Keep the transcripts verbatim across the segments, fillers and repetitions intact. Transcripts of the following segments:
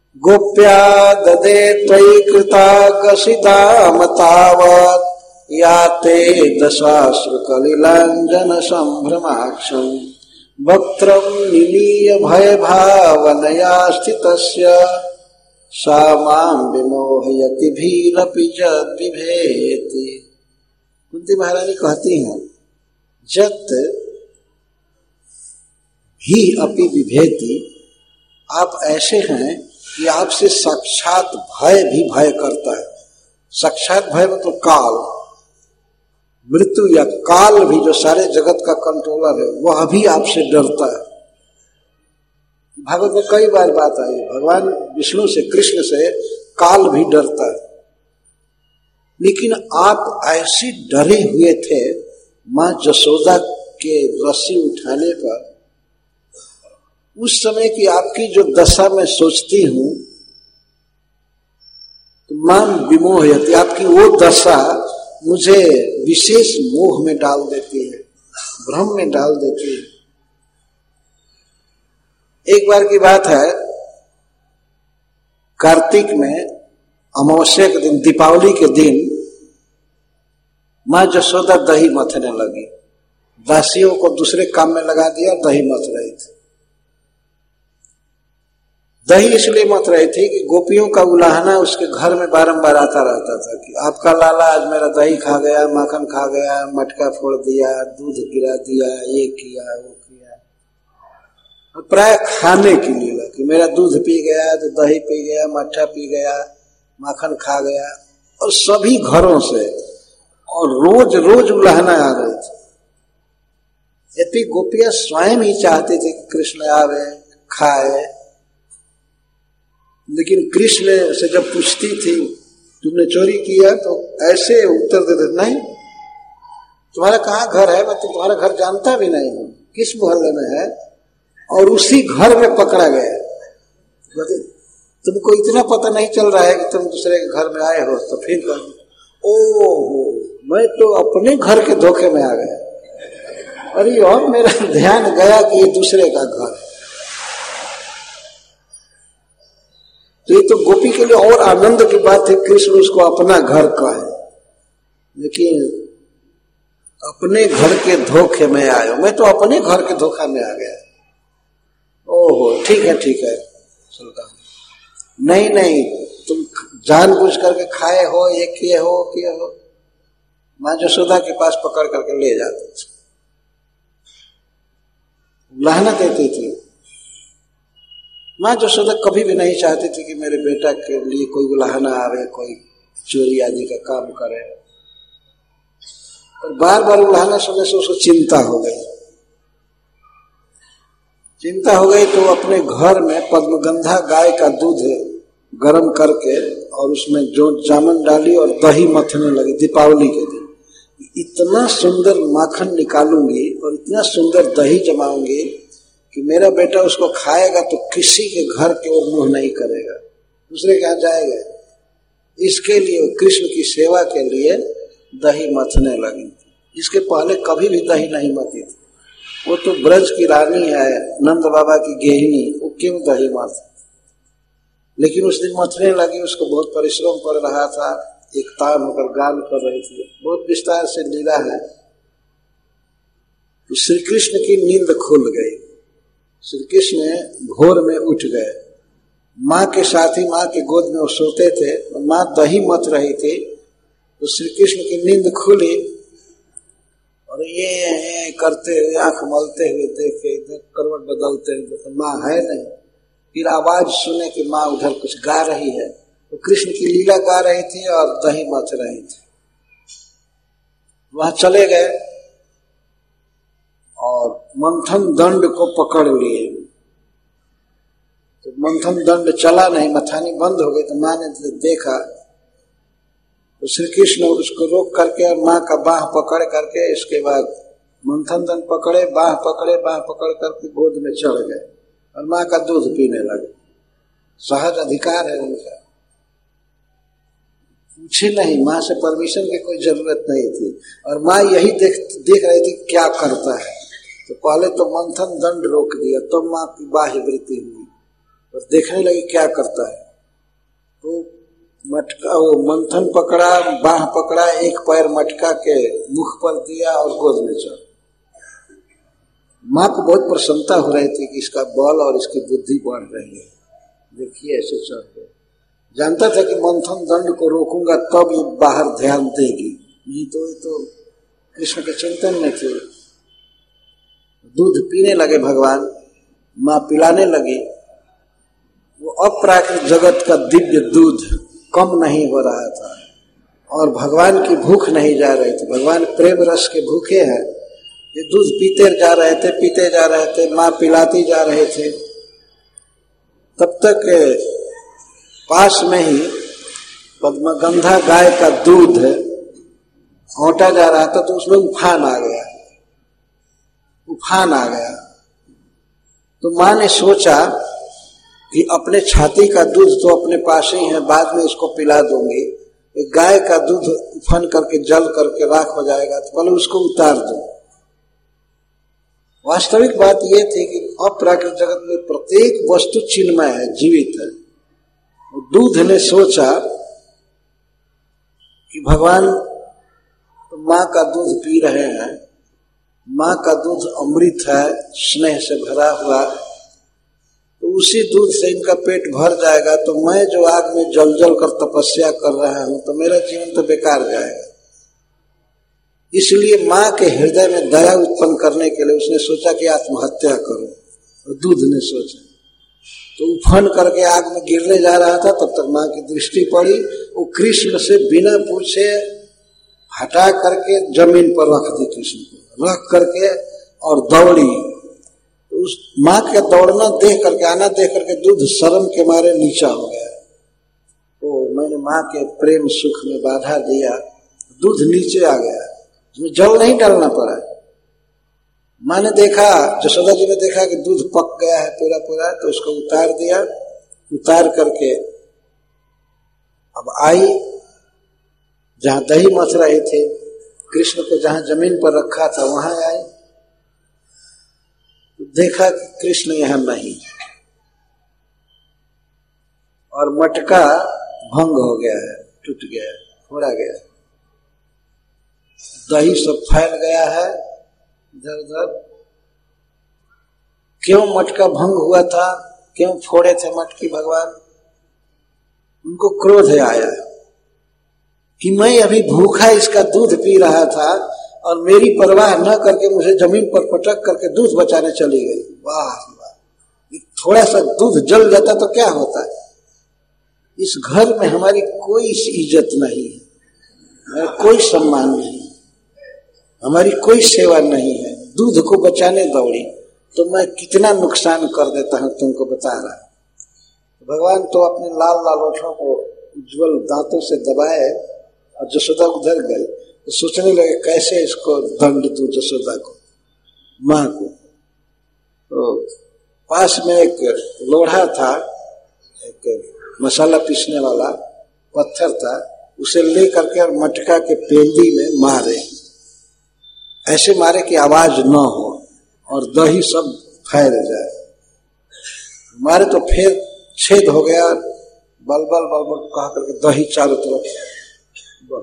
गोप्या ददे त्वयि कृतागसिताम तावत् या ते दशाश्रु कलिलाञ्जन संभ्रमाक्षं वक्त्रं निलीय भय भावनया स्थितस्य सा मां विमोहयति भीरपि जद बिभेति। कुंती महारानी कहती हैं, जत भी अपि विभेति, आप ऐसे हैं कि आपसे साक्षात भय भी भय करता है। साक्षात भय मतलब काल, मृत्यु या काल भी जो सारे जगत का कंट्रोलर है वह भी आपसे डरता है। भागवत में कई बार बात आई, भगवान विष्णु से, कृष्ण से काल भी डरता है। लेकिन आप ऐसे डरे हुए थे मां जसोदा के रस्सी उठाने पर, उस समय की आपकी जो दशा मैं सोचती हूं तो मां विमोहयति, आपकी वो दशा मुझे विशेष मोह में डाल देती है, भ्रम में डाल देती है। एक बार की बात है, कार्तिक में अमावस्या के दिन, दीपावली के दिन मां जसोदा दही मथने लगी। दासियों को दूसरे काम में लगा दिया, दही मथ रही थी। दही इसलिए मथ रही थी कि गोपियों का उलाहना उसके घर में बारंबार आता रहता था कि आपका लाला आज मेरा दही खा गया, माखन खा गया, मटका फोड़ दिया, दूध गिरा दिया, ये किया वो किया। प्राय खाने के लिए कि मेरा दूध पी गया, तो दही पी गया, मट्ठा पी गया, माखन खा गया, और सभी घरों से, और रोज रोज उलाहना आ रही थी। यदि गोपियां स्वयं ही चाहती थी कि कृष्ण आवे खाए, लेकिन कृष्ण से जब पूछती थी तुमने चोरी किया, तो ऐसे उत्तर देते, नहीं, तुम्हारा कहाँ घर है, मैं तुम्हारा घर जानता भी नहीं हूं, किस मोहल्ले में है, और उसी घर में पकड़ा गया। तुमको इतना पता नहीं चल रहा है कि तुम दूसरे के घर में आए हो, तो फिर ओहो, मैं तो अपने घर के धोखे में आ गया। अरे और मेरा ध्यान गया कि ये दूसरे का घर है। तो ये तो गोपी के लिए और आनंद की बात है, कृष्ण उसको अपना घर का है, लेकिन अपने घर के धोखे में आयो, मैं तो अपने घर के धोखा में आ गया। ओहो, ठीक है ठीक है, सुनता हूं। नहीं नहीं, तुम जानबूझ करके खाए हो, ये किए हो किए हो। मां जसोदा के पास पकड़ करके ले जाती थी, लाहना देती थी। मां जसोदा कभी भी नहीं चाहती थी कि मेरे बेटा के लिए कोई उलाहना आवे, कोई चोरी आदि का काम करे। और बार बार उलाहना सुनने से उसको चिंता हो गई। चिंता हो गई तो अपने घर में पद्मगंधा गाय का दूध गर्म करके और उसमें जो जामुन डाली और दही मथने लगी। दीपावली के दिन इतना सुंदर माखन निकालूंगी और इतना सुंदर दही जमाऊंगी कि मेरा बेटा उसको खाएगा तो किसी के घर की ओर मुंह नहीं करेगा, दूसरे के यहाँ जाएगा। इसके लिए, कृष्ण की सेवा के लिए दही मथने लगी। इसके पहले कभी भी दही नहीं मथी थी। वो तो ब्रज की रानी है, नंद बाबा की गेहनी, वो क्यों दही मथ। लेकिन उस दिन मथने लगी, उसको बहुत परिश्रम पड़ रहा था, एक तान होकर गान कर रही थी। बहुत विस्तार से लीला है। तो श्री कृष्ण की नींद खुल गई। श्री कृष्ण भोर में उठ गए। माँ के साथ ही माँ के गोद में वो सोते थे, माँ दही मथ रही थी, तो श्री कृष्ण की नींद खुली और ये करते हुए, आंख मलते हुए देखे, इधर करवट बदलते हुए, तो माँ है नहीं। फिर आवाज सुने कि माँ उधर कुछ गा रही है, तो कृष्ण की लीला गा रही थी और दही मथ रही थी। वहां चले गए और मंथन दंड को पकड़ लिए। तो मंथन दंड चला नहीं, मथानी बंद हो गई। तो माँ ने देखा तो श्री कृष्ण उसको रोक करके और माँ का बाह पकड़ करके, इसके बाद मंथन दंड पकड़े, बाह पकड़े, बाह पकड़ करके गोद में चढ़ गए और माँ का दूध पीने लगे। सहज अधिकार है उनका, पूछे नहीं, माँ से परमिशन की कोई जरूरत नहीं थी। और माँ यही देख देख रही थी क्या करता है। तो पहले तो मंथन दंड रोक दिया, तब तो माँ की बाह्य वृत्ति हुई। बस देखने लगे क्या करता है। तो मटका वो मंथन पकड़ा, बाह पकड़ा, एक पैर मटका के मुख पर दिया और गोद में चढ़। माँ को बहुत प्रसन्नता हो रही थी कि इसका बल और इसकी बुद्धि बढ़ रही है, देखिए ऐसे चढ़ गए। जानता था कि मंथन दंड को रोकूंगा तब ये बाहर ध्यान देगी, नहीं तो ये तो कृष्ण के चिंतन में थे। दूध पीने लगे भगवान, माँ पिलाने लगी। वो अप्राकृत जगत का दिव्य दूध कम नहीं हो रहा था और भगवान की भूख नहीं जा रही थी। भगवान प्रेम रस के भूखे हैं, ये दूध पीते जा रहे थे पीते जा रहे थे, माँ पिलाती जा रहे थे। तब तक पास में ही पद्मगंधा गाय का दूध औंटा जा रहा था, तो उसमें उफान आ गया उफान आ गया तो माँ ने सोचा कि अपने छाती का दूध तो अपने पास ही है, बाद में इसको पिला दूंगी। एक गाय का दूध उफान करके जल करके राख हो जाएगा, तो पहले उसको उतार दो। वास्तविक बात यह थी कि अप्राकृत जगत में प्रत्येक वस्तु चिन्मय है, जीवित है। दूध ने सोचा कि भगवान माँ का दूध पी रहे हैं, माँ का दूध अमृत है, स्नेह से भरा हुआ, तो उसी दूध से इनका पेट भर जाएगा, तो मैं जो आग में जल जल कर तपस्या कर रहा हूं तो मेरा जीवन तो बेकार जाएगा। इसलिए माँ के हृदय में दया उत्पन्न करने के लिए उसने सोचा कि आत्महत्या करो। और दूध ने सोचा, तो उफन करके आग में गिरने जा रहा था, तब तक माँ की दृष्टि पड़ी। वो कृष्ण से बिना पूछे हटा करके जमीन पर रख दी, कृष्ण को रख करके और दौड़ी। उस माँ के दौड़ना देख करके, आना देख करके दूध शर्म के मारे नीचा हो गया। तो मैंने माँ के प्रेम सुख में बाधा दिया, दूध नीचे आ गया, उसमें जल नहीं डालना पड़ा। माँ ने देखा, जसोदा जी ने देखा कि दूध पक गया है पूरा पूरा, तो उसको उतार दिया। उतार करके अब आई जहां दही मथ रहे थे, कृष्ण को जहां जमीन पर रखा था वहां आई, देखा कि कृष्ण यहां नहीं और मटका भंग हो गया है, टूट गया है, फोड़ा गया है, दही सब फैल गया है इधर उधर। क्यों मटका भंग हुआ था, क्यों फोड़े थे मटकी भगवान? उनको क्रोध आया कि मैं अभी भूखा इसका दूध पी रहा था और मेरी परवाह न करके मुझे जमीन पर पटक करके दूध बचाने चली गई। वाह वाह, थोड़ा सा दूध जल जाता तो क्या होता है। इस घर में हमारी कोई इज्जत नहीं है, कोई सम्मान नहीं, हमारी कोई सेवा नहीं है। दूध को बचाने दौड़ी तो मैं कितना नुकसान कर देता हूं तुमको बता रहा हूं। भगवान तो अपने लाल लाल ओठों को उज्जवल दांतों से दबाए और जसोदा उधर गए, तो सोचने लगे कैसे इसको दंड दूं जसोदा को, माँ को। तो पास में एक लोढ़ा था, एक मसाला पीसने वाला पत्थर था, उसे ले करके और मटका के पेंदी में मारे, ऐसे मारे कि आवाज न हो और दही सब फैल जाए। मारे तो फिर छेद हो गया, बलबल बलबल कहा करके दही चारों तरफ।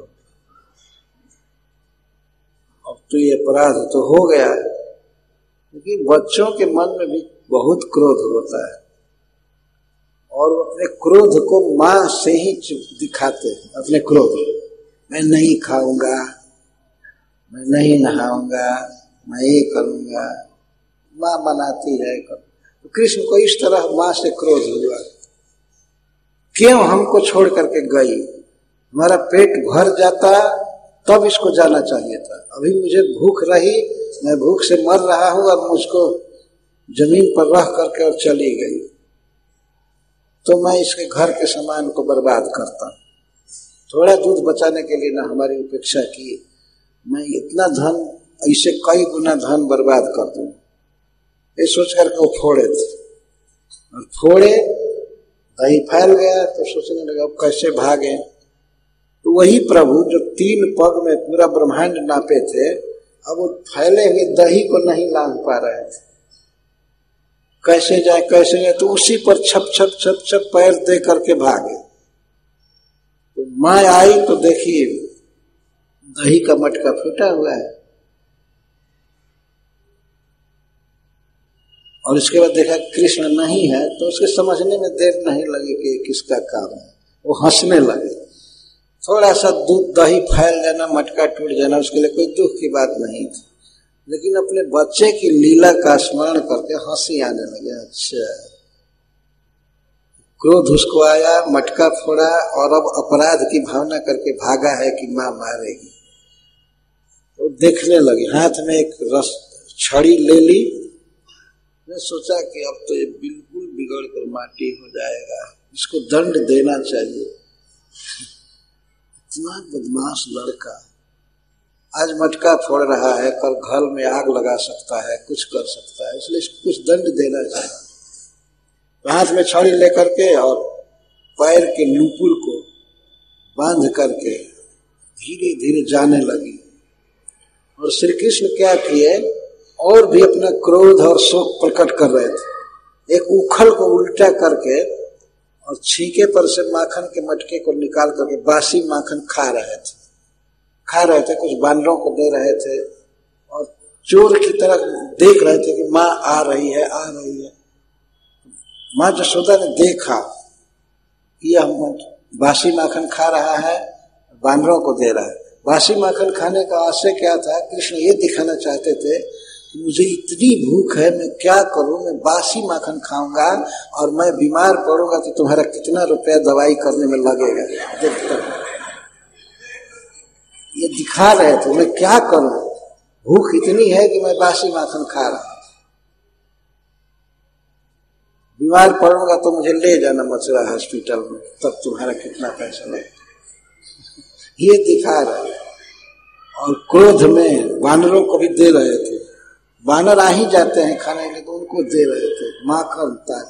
अब तो ये अपराध तो हो गया, क्योंकि बच्चों के मन में भी बहुत क्रोध होता है और वो अपने क्रोध को माँ से ही दिखाते हैं। अपने क्रोध, मैं नहीं खाऊंगा, मैं नहीं नहाऊंगा, मैं ये करूंगा, माँ मनाती है। तो कृष्ण को इस तरह माँ से क्रोध हुआ, क्यों हमको छोड़ करके गई, हमारा पेट भर जाता तब इसको जाना चाहिए था। अभी मुझे भूख रही, मैं भूख से मर रहा हूं और मुझको जमीन पर रख करके और चली गई, तो मैं इसके घर के सामान को बर्बाद करता। थोड़ा दूध बचाने के लिए ना हमारी उपेक्षा की, मैं इतना धन, ऐसे कई गुना धन बर्बाद कर दूं, ये सोच करके वो फोड़े थे। और फोड़े, दही फैल गया, तो सोचने लगा अब कैसे भागे। तो वही प्रभु जो तीन पग में पूरा ब्रह्मांड नापे थे, अब वो फैले हुए दही को नहीं लांघ पा रहे थे। कैसे जाए कैसे जाए, तो उसी पर छप छप छप छप पैर दे करके भागे। तो माँ आई तो देखिए दही का मटका फूटा हुआ है, और इसके बाद देखा कृष्ण नहीं है, तो उसके समझने में देर नहीं लगी कि किसका काम है। वो हंसने लगे। थोड़ा सा दूध दही फैल जाना, मटका टूट जाना, उसके लिए कोई दुख की बात नहीं थी, लेकिन अपने बच्चे की लीला का स्मरण करके हंसी आने लगे। अच्छा, क्रोध उसको आया, मटका फोड़ा, और अब अपराध की भावना करके भागा है कि माँ मारेगी। तो देखने लगे, हाथ में एक रस छड़ी ले ली। मैं सोचा कि अब तो ये बिल्कुल बिगड़ कर माटी हो जाएगा, इसको दंड देना चाहिए। इतना बदमाश लड़का आज मटका फोड़ रहा है, कल घर में आग लगा सकता है, कुछ कर सकता है, इसलिए इसको कुछ दंड देना चाहिए। हाथ में छड़ी लेकर के और पैर के नूपुर को बांध करके धीरे धीरे जाने लगी। और श्री कृष्ण क्या किए, और भी अपना क्रोध और शोक प्रकट कर रहे थे। एक उखल को उल्टा करके और छींके पर से माखन के मटके को निकाल करके बासी माखन खा रहे थे खा रहे थे कुछ बानरों को दे रहे थे, और चोर की तरह देख रहे थे कि माँ आ रही है आ रही है। माँ यशोदा ने देखा कि यह बासी माखन खा रहा है, बानरों को दे रहा है। बासी माखन खाने का आशय क्या था? कृष्ण ये दिखाना चाहते थे कि मुझे इतनी भूख है, मैं क्या करूं, मैं बासी माखन खाऊंगा और मैं बीमार पड़ूंगा तो तुम्हारा कितना रुपया दवाई करने में लगेगा, देखता ये दिखा रहे थे। मैं क्या करूं, भूख इतनी है कि मैं बासी माखन खा रहा हूं, बीमार पड़ूंगा तो मुझे ले जाना मथुरा हॉस्पिटल में, तब तुम्हारा कितना पैसा लगेगा, ये दिखा रहे। और क्रोध में वानरों को भी दे रहे थे, वानर आ ही जाते हैं खाने के, तो उनको दे रहे थे माखन ताज।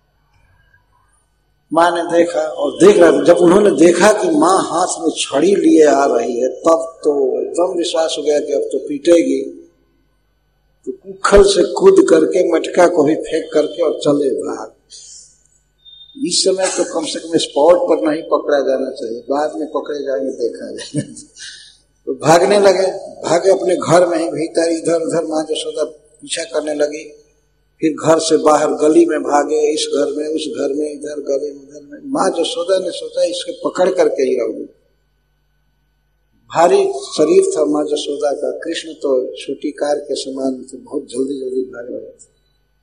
माँ ने देखा और देख रहा था, जब उन्होंने देखा कि माँ हाथ में छड़ी लिए आ रही है, तब तो एकदम विश्वास हो गया कि अब तो पीटेगी। तो उखल से कूद करके मटका को भी फेंक करके और चले भाग। इस समय तो कम से कम स्पॉट पर नहीं पकड़ा जाना चाहिए, बाद में पकड़े जाएंगे देखा जाएगा। तो भागने लगे, भागे अपने घर में ही भीतर, इधर उधर माँ यशोदा पीछा करने लगी। फिर घर से बाहर गली में भागे, इस घर में उस घर में, इधर गली में उधर में। माँ यशोदा ने सोचा इसके पकड़ करके ही रहूंगी। भारी शरीर था माँ यशोदा का, कृष्ण तो छोटी कार के समान थे, बहुत जल्दी जल्दी भाग रहे थे।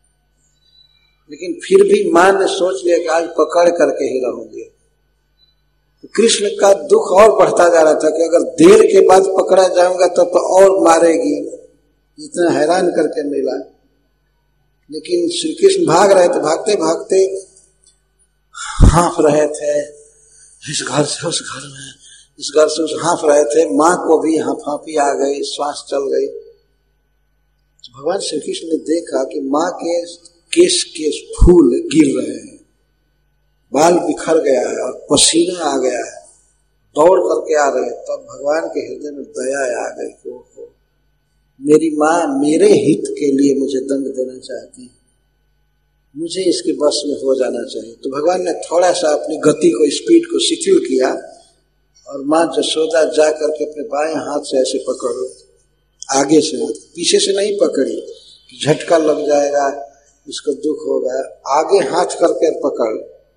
लेकिन फिर भी माँ ने सोच लिया कि आज पकड़ करके ही रहूंगी। तो कृष्ण का दुख और बढ़ता जा रहा था कि अगर देर के बाद पकड़ा जाऊंगा तब तो और मारेगी, इतना हैरान करके मिला। लेकिन श्री कृष्ण भाग रहे थे, भागते भागते हाँफ रहे थे, इस घर से उस घर में, इस घर से उस, हाँफ रहे थे। माँ को भी हाँफाँफी आ गई, श्वास चल गई। तो भगवान श्री कृष्ण ने देखा कि माँ के केस के फूल गिर रहे हैं, बाल बिखर गया है और पसीना आ गया है, दौड़ करके आ रहे हैं। तब भगवान के हृदय में दया आ गई कि ओहो, मेरी माँ मेरे हित के लिए मुझे दंड देना चाहती है, मुझे इसके बस में हो जाना चाहिए। तो भगवान ने थोड़ा सा अपनी गति को, स्पीड को शिथिल किया, और माँ यशोदा जा करके अपने बाएं हाथ से ऐसे पकड़ो, आगे से हाथ, पीछे से नहीं पकड़ी, झटका लग जाएगा, इसको दुख होगा, आगे हाथ करके पकड़।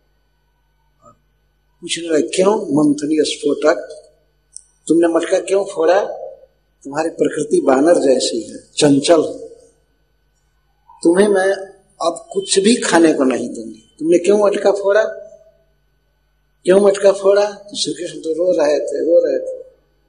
पूछने लगे, क्यों मंथनी स्फोटक, तुमने मटका क्यों फोड़ा? तुम्हारी प्रकृति बानर जैसी है, चंचल, तुम्हें मैं अब कुछ भी खाने को नहीं दूंगी, तुमने क्यों मटका फोड़ा, क्यों मटका फोड़ा? तो श्री कृष्ण तो रो रहे थे रो रहे थे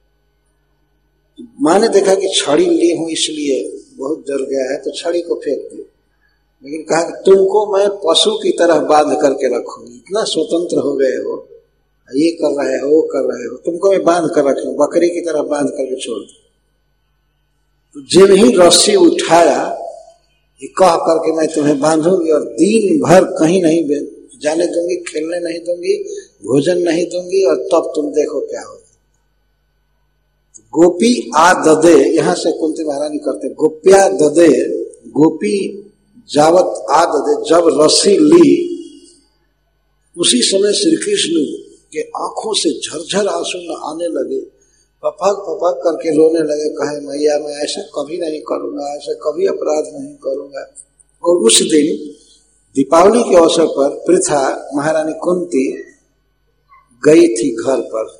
माँ ने देखा कि छड़ी ली हूं इसलिए बहुत डर गया है, तो छड़ी को फेंक दी। लेकिन कहा कि तुमको मैं पशु की तरह बांध करके रखूंगी, इतना स्वतंत्र हो गए हो, ये कर रहे हो वो कर रहे हो, तुमको मैं बांध कर रखूं, बकरी की तरह बांध करके छोड़ दू। तो जिन ही रस्सी उठाया, ये कह करके मैं तुम्हें बांधूंगी और दिन भर कहीं नहीं जाने दूंगी, खेलने नहीं दूंगी, भोजन नहीं दूंगी, और तब तुम देखो क्या होगा। तो गोपी आ ददे, यहां से कुंती महारानी करते, गोप्या ददे, गोपी जावत आददे, जब रस्सी ली उसी समय श्री कृष्ण के आंखों से झरझर आंसू आने लगे, पपक पपक करके रोने लगे, कहे मैया मैं ऐसा कभी नहीं करूंगा, ऐसा कभी अपराध नहीं करूंगा। और उस दिन दीपावली के अवसर पर पृथा महारानी कुंती गई थी घर पर,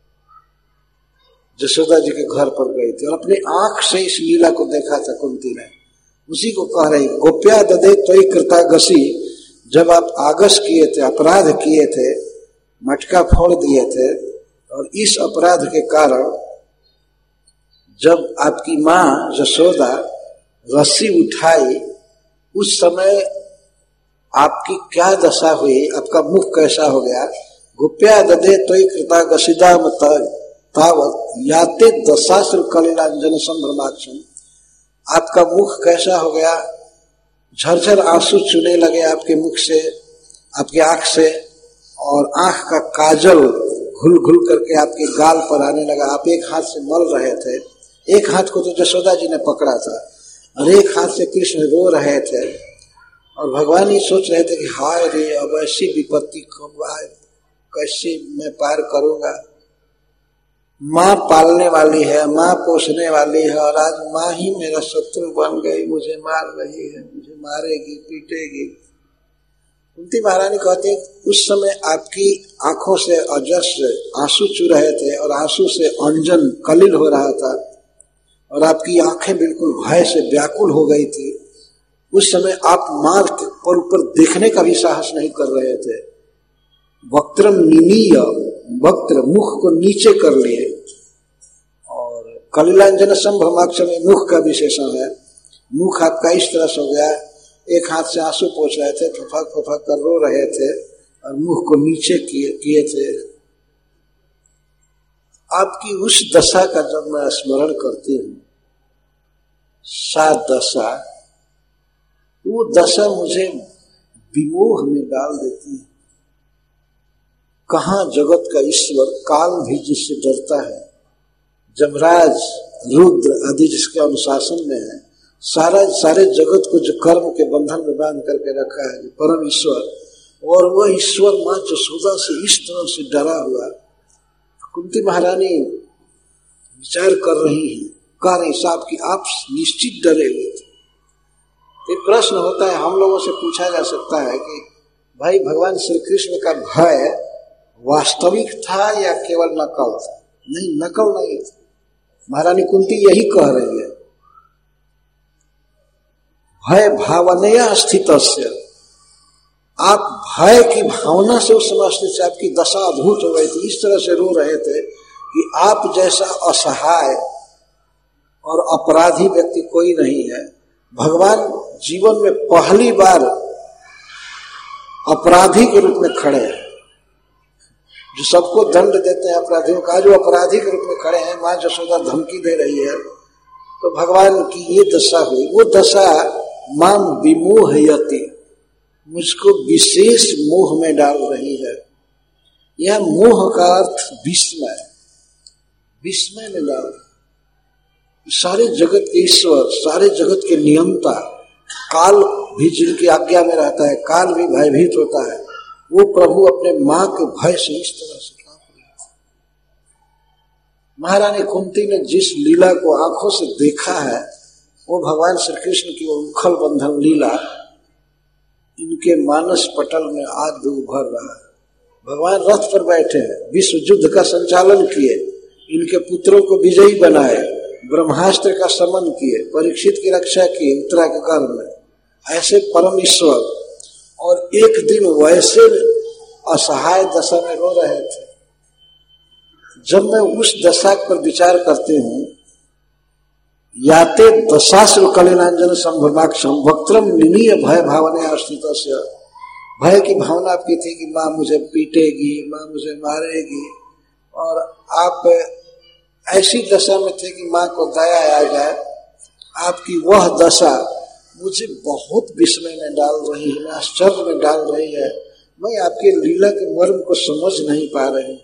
यशोदा जी के घर पर गई थी और अपनी आंख से इस लीला को देखा था कुंती ने। उसी को कह रही, गोप्या ददे त्वयि कृतागसी, जब आप आगस किए थे, अपराध किए थे, मटका फोड़ दिए थे, और इस अपराध के कारण जब आपकी माँ यशोदा रस्सी उठाई, उस समय आपकी क्या दशा हुई, आपका मुख कैसा हो गया। गोप्या ददे त्वयि कृतागसिदाम तावत याते दशाश्र कलिलांजन संभ्रमाक्षम, आपका मुख कैसा हो गया, झरझर आंसू चुने लगे आपके मुख से, आपकी आंख से, और आंख का काजल घुल घुल करके आपके गाल पर आने लगा। आप एक हाथ से मल रहे थे, एक हाथ को तो यशोदा जी ने पकड़ा था और एक हाथ से कृष्ण रो रहे थे, और भगवान ही सोच रहे थे कि हाय रे, अब ऐसी विपत्ति कब आए, कैसे मैं पार करूंगा। माँ पालने वाली है, माँ पोसने वाली है, और आज माँ ही मेरा शत्रु बन गई, मुझे मार रही है, मुझे मारेगी, पीटेगी। कुंती महारानी कहती है उस समय आपकी आंखों से अजस्र आंसू चू रहे थे और आंसू से अंजन कलिल हो रहा था, और आपकी आंखें बिल्कुल भय से व्याकुल हो गई थी। उस समय आप माँ के पर ऊपर देखने का भी साहस नहीं कर रहे थे। वक्त्रम निनीय, वक्त्र मुख को नीचे कर लिए, और कलिलांजन संभ्रमाक्ष में मुख का विशेषण है। मुख आपका इस तरह से हो गया, एक हाथ से आंसू पोंछ रहे थे, फफक फफक कर रो रहे थे, और मुख को नीचे किए किए थे। आपकी उस दशा का जब मैं स्मरण करती हूँ, सात दशा, वो दशा मुझे विमोह में डाल देती है। कहाँ जगत का ईश्वर काल भी जिससे डरता है, जमराज रुद्र आदि जिसके अनुशासन में है, सारा सारे जगत को जो कर्म के बंधन में बांध करके रखा है, परम ईश्वर, और वह ईश्वर माँ यशोदा से इस तरह से डरा हुआ। कुंती महारानी विचार कर रही है, कह रही साहब कि आप निश्चित डरे हुए थे। एक प्रश्न होता है, हम लोगों से पूछा जा सकता है कि भाई भगवान श्री कृष्ण का भय वास्तविक था या केवल नकल था? नहीं, नकल नहीं था। महारानी कुंती यही कह रही है, भय भावनया स्थितस्य, आप भय की भावना से उस समय स्थित से आपकी दशा अद्भुत हो गई थी। इस तरह से रो रहे थे कि आप जैसा असहाय और अपराधी व्यक्ति कोई नहीं है। भगवान जीवन में पहली बार अपराधी के रूप में खड़े हैं, जो सबको दंड देते हैं अपराधियों का, जो अपराधी के रूप में खड़े हैं। माँ यशोदा धमकी दे रही है, तो भगवान की ये दशा हुई। वो दशा माम विमोहयति, मुझको विशेष मोह में डाल रही है। यह मोह का अर्थ विस्मय, विस्मय में डाल, सारे जगत के ईश्वर, सारे जगत के नियंता, काल भी जिनकी आज्ञा में रहता है, काल भी भयभीत होता है, वो प्रभु अपने मां के भय से इस तरह से कांप रहे थे। महारानी कुंती ने जिस लीला को आंखों से देखा है, वो भगवान श्री कृष्ण की वो उखल बंधन लीला इनके मानस पटल में आज भी उभर रहा है। भगवान रथ पर बैठे हैं, विश्व युद्ध का संचालन किए, इनके पुत्रों को विजयी बनाए, ब्रह्मास्त्र का समन किए, परीक्षित की रक्षा की उत्तरा के गर्भ में, ऐसे परम ईश्वर, और एक दिन वैसे असहाय दशा में रो रहे थे। जब मैं उस दशा पर विचार करती हूँ, याते दशाश्रु कलिलांजन संभ्रमाक्षम वक्त्रम निनीय भय भावने अस्थित, भय की भावना आपकी थी कि माँ मुझे पीटेगी, माँ मुझे मारेगी, और आप ऐसी दशा में थे कि माँ को दया आ जाए। आपकी वह दशा मुझे बहुत विस्मय में डाल रही है, आश्चर्य में डाल रही है। मैं आपके लीला के मर्म को समझ नहीं पा रही।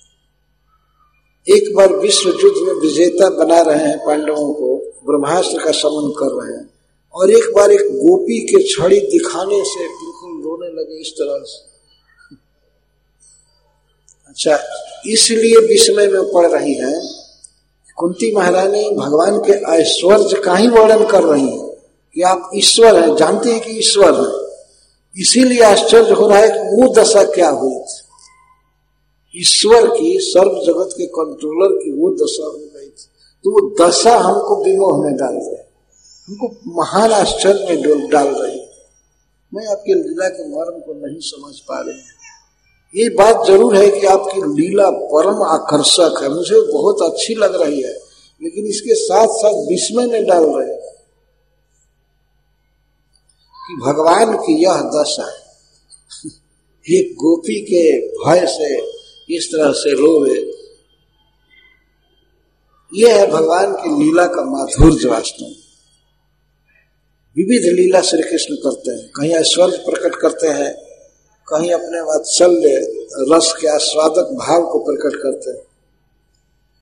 एक बार विश्व युद्ध में विजेता बना रहे हैं पांडवों को, ब्रह्मास्त्र का समन कर रहे हैं, और एक बार एक गोपी के छड़ी दिखाने से बिल्कुल रोने लगे इस तरह से। अच्छा, इसलिए विस्मय में पड़ रही है कुंती महारानी भगवान के ऐश्वर्य का ही वर्णन कर रही है कि आप ईश्वर हैं, जानते हैं कि ईश्वर है, इसीलिए आश्चर्य हो रहा है कि वो दशा क्या हुई थी। ईश्वर की, सर्व जगत के कंट्रोलर की वो दशा हो गई थी, तो वो दशा हमको विमोह में डाल रही, हमको महान आश्चर्य में डाल रही। मैं आपकी लीला के मर्म को नहीं समझ पा रही हूँ। ये बात जरूर है कि आपकी लीला परम आकर्षक है, मुझे बहुत अच्छी लग रही है, लेकिन इसके साथ साथ विस्मय में डाल रहे हैं कि भगवान की यह दशा, एक गोपी के भय से इस तरह से रोवे, यह है भगवान की लीला का माधुर्य। वास्तव में विविध लीला श्री कृष्ण करते हैं, कहीं ऐश्वर्य प्रकट करते हैं, कहीं अपने वात्सल्य रस के आस्वादक भाव को प्रकट करते हैं।